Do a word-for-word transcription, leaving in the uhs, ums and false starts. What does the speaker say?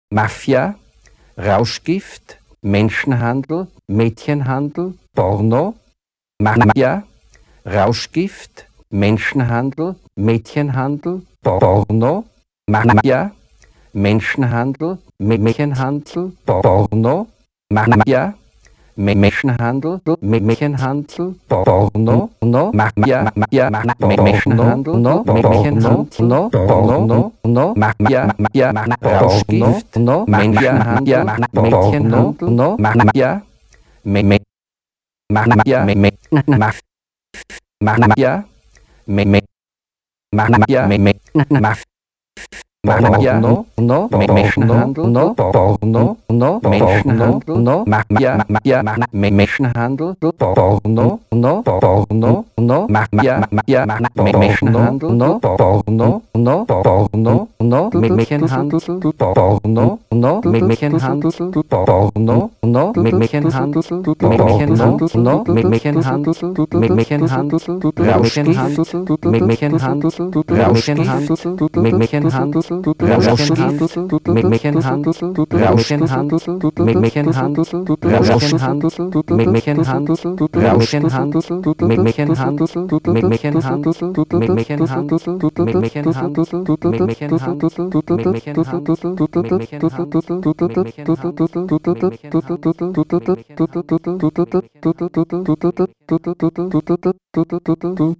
Mafia, Rauschgift, Menschenhandel, Mädchenhandel, Porno, Mafia, Rauschgift, Menschenhandel, Mädchenhandel, Porno, Mafia, Menschenhandel, Mädchenhandel, Porno, Mafia, Menschenhandel, Mädchenhandel, Porno, no, Mafia, Mafia, Menschenhandel, no, Mädchenhandel, no, Porno, no, Mafia, Mafia, Rauschgift, no, Menschenhandel, Mädchenhandel, no, Mafia, Mafia, Mafia, Mafia, Mafia, Porno, no, Menschenhandel, no, Porno, no, Menschenhandel, no, Mafia, Mafia, Menschenhandel, Porno, no, Porno, no, Mafia, Mafia, Menschenhandel, no, Porno, no, Porno, no, Mädchenhandel, Porno, no, Mädchenhandel, Porno, no, Mädchenhandel, Mädchenhandel, no, Mädchenhandel, Mädchenhandel, Rauschgift, Mädchenhandel, Rauschgift, Mädchenhandel, Rauschgift, Mädchenhandel, Rauschenhandel, Mädchenhandel, Rauschenhandel, Mädchenhandel, Rauschenhandel, Mädchenhandel, Mädchenhandel, Mädchenhandel, Mädchenhandel, Mädchenhandel,